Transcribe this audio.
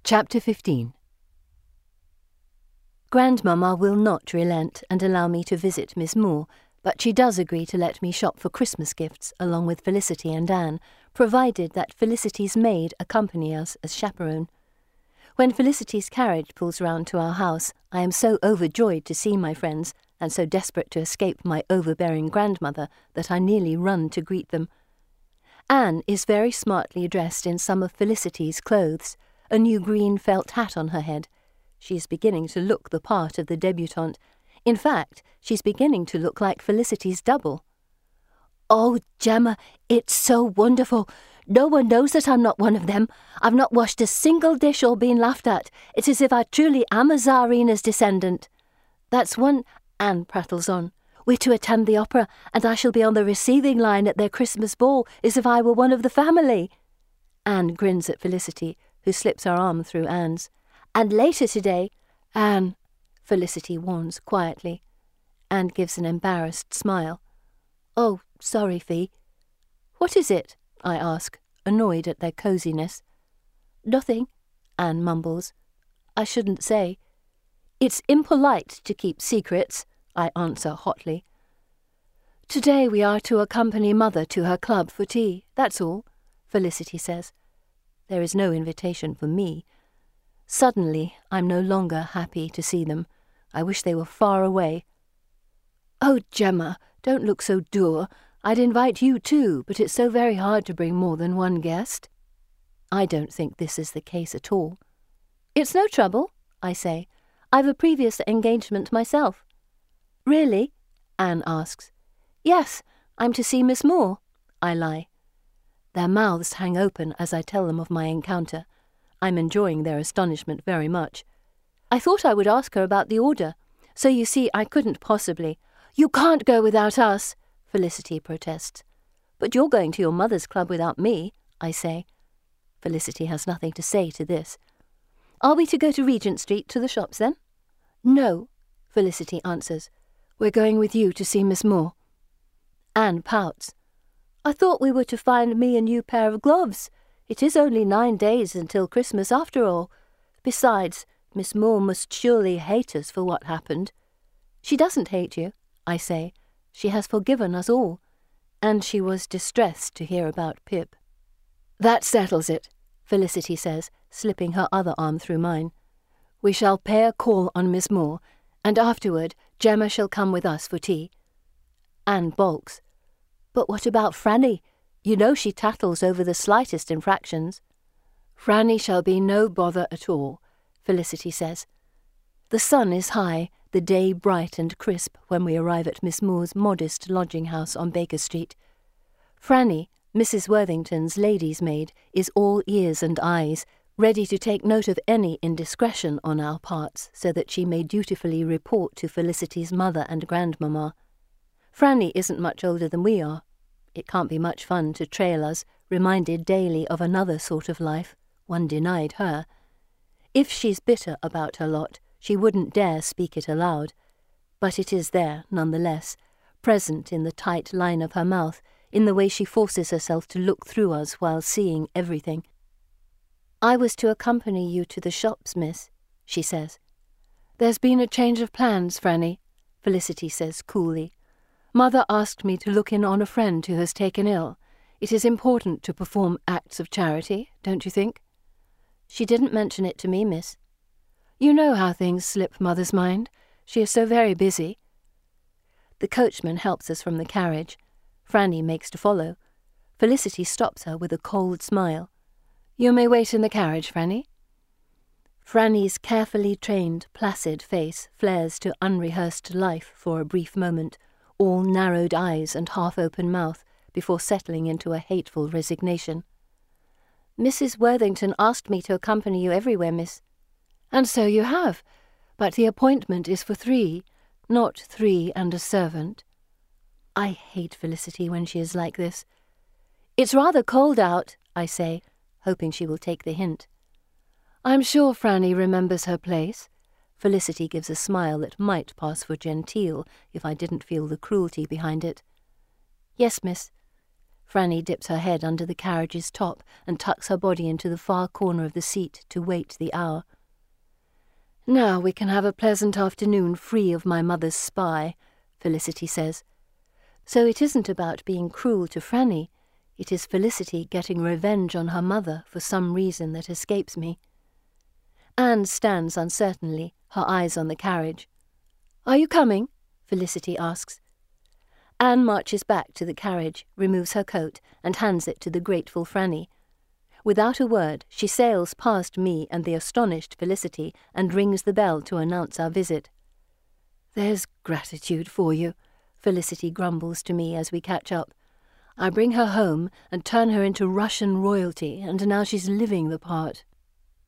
Chapter 15. Grandmamma will not relent and allow me to visit Miss Moore, but she does agree to let me shop for Christmas gifts along with Felicity and Anne, provided that Felicity's maid accompany us as chaperone. When Felicity's carriage pulls round to our house, I am so overjoyed to see my friends and so desperate to escape my overbearing grandmother that I nearly run to greet them. Anne is very smartly dressed in some of Felicity's clothes, a new green felt hat on her head. She is beginning to look the part of the debutante. In fact, she's beginning to look like Felicity's double. "Oh, Gemma, it's so wonderful. No one knows that I'm not one of them. I've not washed a single dish or been laughed at. It's as if I truly am a Tsarina's descendant." "That's one," Anne prattles on. "We're to attend the opera, and I shall be on the receiving line at their Christmas ball, as if I were one of the family." Anne grins at Felicity, who slips her arm through Anne's. "And later today—" "Anne," Felicity warns quietly. Anne gives an embarrassed smile. "Oh, sorry, Fee." "What is it?" I ask, annoyed at their coziness. "Nothing," Anne mumbles. "I shouldn't say." "It's impolite to keep secrets," I answer hotly. "Today we are to accompany Mother to her club for tea, that's all," Felicity says. There is no invitation for me. Suddenly, I'm no longer happy to see them. I wish they were far away. "Oh, Gemma, don't look so dour. I'd invite you too, but it's so very hard to bring more than one guest." I don't think this is the case at all. "It's no trouble," I say. "I've a previous engagement myself." "Really?" Anne asks. "Yes, I'm to see Miss Moore," I lie. Their mouths hang open as I tell them of my encounter. I'm enjoying their astonishment very much. "I thought I would ask her about the order. So you see, I couldn't possibly—" "You can't go without us," Felicity protests. "But you're going to your mother's club without me," I say. Felicity has nothing to say to this. "Are we to go to Regent Street to the shops then?" "No," Felicity answers. "We're going with you to see Miss Moore." Anne pouts. "I thought we were to find me a new pair of gloves. It is only 9 days until Christmas after all. Besides, Miss Moore must surely hate us for what happened." "She doesn't hate you," I say. "She has forgiven us all." And she was distressed to hear about Pip. "That settles it," Felicity says, slipping her other arm through mine. "We shall pay a call on Miss Moore, and afterward Gemma shall come with us for tea." Anne balks. "But what about Franny? You know she tattles over the slightest infractions." "Franny shall be no bother at all," Felicity says. The sun is high, the day bright and crisp when we arrive at Miss Moore's modest lodging-house on Baker Street. Franny, Mrs. Worthington's lady's maid, is all ears and eyes, ready to take note of any indiscretion on our parts so that she may dutifully report to Felicity's mother and grandmamma. Franny isn't much older than we are. It can't be much fun to trail us, reminded daily of another sort of life, one denied her. If she's bitter about her lot, she wouldn't dare speak it aloud. But it is there, nonetheless, present in the tight line of her mouth, in the way she forces herself to look through us while seeing everything. "I was to accompany you to the shops, miss," she says. "There's been a change of plans, Franny," Felicity says coolly. "Mother asked me to look in on a friend who has taken ill. It is important to perform acts of charity, don't you think?" "She didn't mention it to me, miss." "You know how things slip Mother's mind. She is so very busy." The coachman helps us from the carriage. Franny makes to follow. Felicity stops her with a cold smile. "You may wait in the carriage, Franny." Franny's carefully trained, placid face flares to unrehearsed life for a brief moment, all narrowed eyes and half-open mouth, before settling into a hateful resignation. "Mrs. Worthington asked me to accompany you everywhere, miss." "And so you have, but the appointment is for 3, not 3 and a servant." I hate Felicity when she is like this. "It's rather cold out," I say, hoping she will take the hint. "I'm sure Franny remembers her place." Felicity gives a smile that might pass for genteel if I didn't feel the cruelty behind it. "Yes, miss." Franny dips her head under the carriage's top and tucks her body into the far corner of the seat to wait the hour. "Now we can have a pleasant afternoon free of my mother's spy," Felicity says. So it isn't about being cruel to Franny. It is Felicity getting revenge on her mother for some reason that escapes me. Anne stands uncertainly, her eyes on the carriage. "Are you coming?" Felicity asks. Anne marches back to the carriage, removes her coat, and hands it to the grateful Franny. Without a word, she sails past me and the astonished Felicity and rings the bell to announce our visit. "There's gratitude for you," Felicity grumbles to me as we catch up. "I bring her home and turn her into Russian royalty, and now she's living the part."